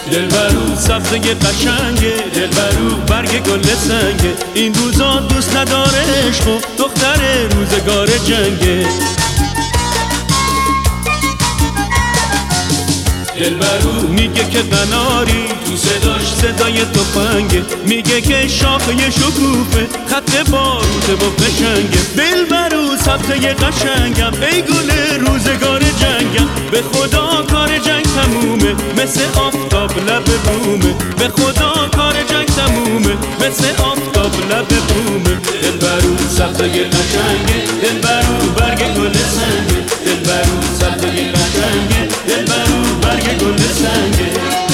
دلبرو سبزه قشنگه، دلبرو برگ گل سنگه. این روزا دوست نداره عشق و دختر روزگار جنگه. دلبرو میگه که قناری تو صداش صدای تفنگه، میگه که شاخه شکوفه خط باروته و قشنگه. دلبرو سبزه قشنگم، ای گل روزگار جنگم. به خدا کار جنگ تمومه، مثل آفتاب لب بومه. به خدا کار جنگ تمومه، مثل آفتاب لب بومه. دلبرو سبزه قشنگه، دلبرو برگ گل سنگه. دلبرو سبزه قشنگه، دلبرو برگ گل سنگه.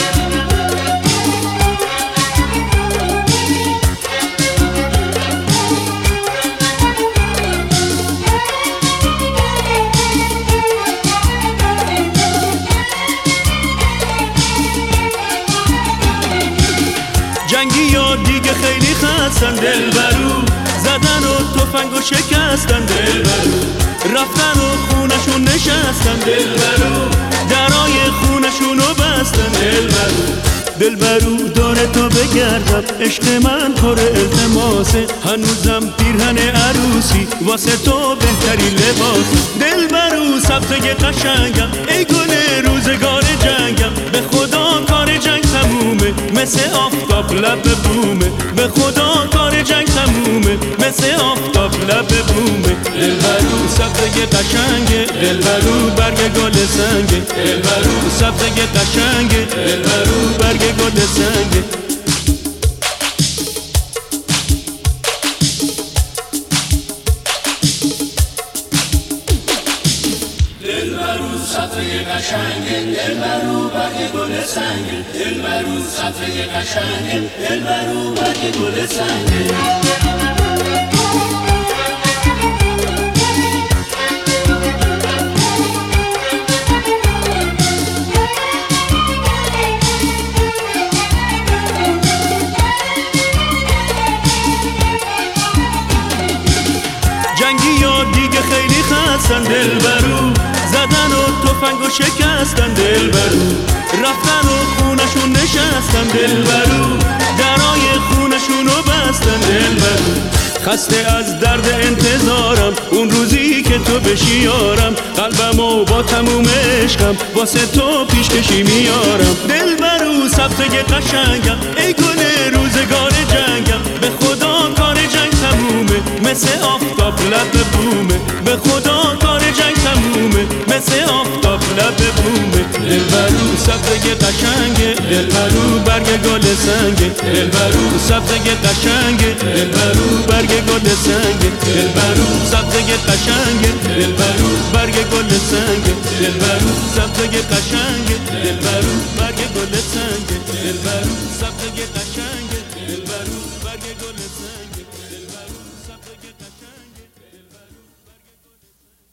جنگی یا دیگه خیلی خستن، دلبرو زدن و تفنگ و شکستن. دلبرو رفتن و خونشون نشستن. دلبرو درای خونشونو بستن. دلبرو داره تا بگردم، عشق من پر التماسه. هنوزم پیرهن عروسی واسه تو بهتری لباس. دلبرو سبزه قشنگم، ای گل روزگار جنگم. به خدا کار جنگ تمومه، مثل آفتاب لب بومه. به خدا کار جنگ تمومه، مثل آفتاب لب بومه. دلبرو سبزه قشنگه، دلبرو برگ گل سنگه. دلبرو سبزه قشنگه، دلبرو برگ گل سنگه. دلبرو سبزه قشنگه، دلبرو برگ گل سنگه. دلبرو سبزه قشنگه، دلبرو برگ گل سنگه. جنگی یا دیگه خیلی خستن، دلبرو زدن و تفنگ و شکستن. دلبرو رفتن و خونشون نشستن. دلبرو درای خونشونو بستن. دلبرو خسته از درد انتظارم، اون روزی که تو بشی یارم. قلبمو با تموم عشقم واسه تو پیشکشی میارم. دلبرو سبزه قشنگم، ای گل روزگار جنگم. به خدا کار جنگ تمومه، مثل آفتاب لب بومه. به خدا کار جنگ تمومه، مثل آفتاب لب بومه. دلبرو سبزه قشنگه، دلبرو برگ گل سنگه. دلبرو سبزه قشنگه، دلبرو برگ گل سنگه. دلبرو سبزه قشنگه، دلبرو برگ گل سنگه. دلبرو سبزه قشنگه، دلبرو برگ گل سنگه. دلبرو سبزه قشنگه، دلبرو برگ گل سنگه. دلبرو سبزه قشنگه.